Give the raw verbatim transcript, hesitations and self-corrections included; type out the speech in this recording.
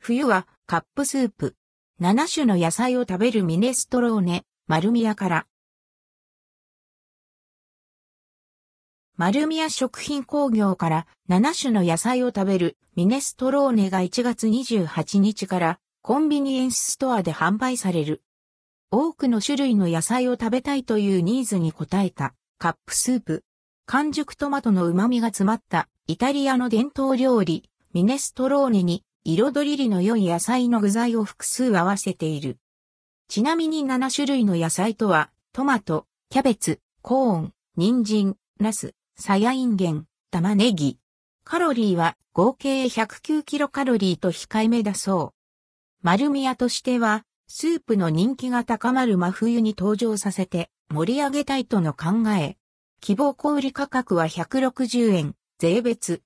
冬はカップスープ。なな種の野菜を食べるミネストローネ、マルミヤから。マルミヤ食品工業からなな種の野菜を食べるミネストローネがいちがつにじゅうはちにちからコンビニエンスストアで販売される。多くの種類の野菜を食べたいというニーズに応えたカップスープ。完熟トマトの旨味が詰まったイタリアの伝統料理ミネストローネに彩りの良い野菜の具材を複数合わせている。ちなみになな種類の野菜とはトマト、キャベツ、コーン、人参、ナス、さやいんげん、玉ねぎ。カロリーは合計ひゃくきゅうキロカロリーと控えめだそう。マルミヤとしては、スープの人気が高まる真冬に登場させて盛り上げたいとの考え。希望小売価格はひゃくろくじゅうえん、税別。